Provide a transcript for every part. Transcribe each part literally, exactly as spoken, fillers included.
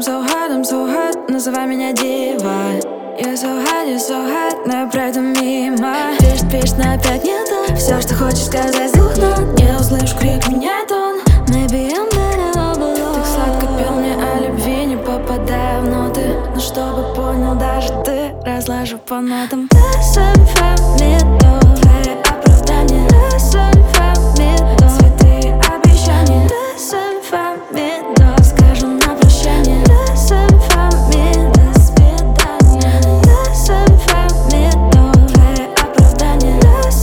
I'm so hot, I'm so hot, называй меня дива. You're so hot, you're so hot, но я пройду мимо. Пишет, пишет, но опять не то. Все, что хочешь сказать с двух нот. Не услышу крик, меняй тон. Maybe I'm better all below. Так сладко пел мне о любви, не попадая в ноты. Но чтобы понял даже ты, разложу по нотам. Твои оправдания, цветы, обещания. Скажу на прощание. До свидания. Твои оправдания,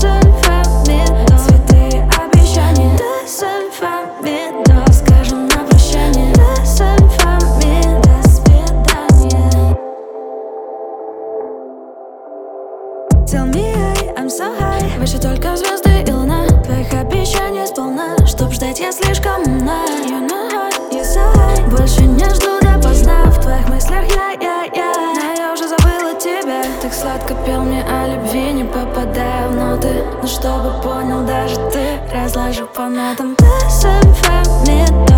цветы, обещания. Скажу на прощание. До свидания. Tell me I, I'm so high. Выше только звезды и луна. Твоих обещаний сполна. Чтоб ждать, я слишком умна. You know how, you so high. Больше не жду допоздна. В твоих мыслях я, я, я. Но я уже забыла тебя. Так сладко пел мне о любви, не попадая в ноты. Но чтобы понял даже ты, разложу по нотам. До свидания.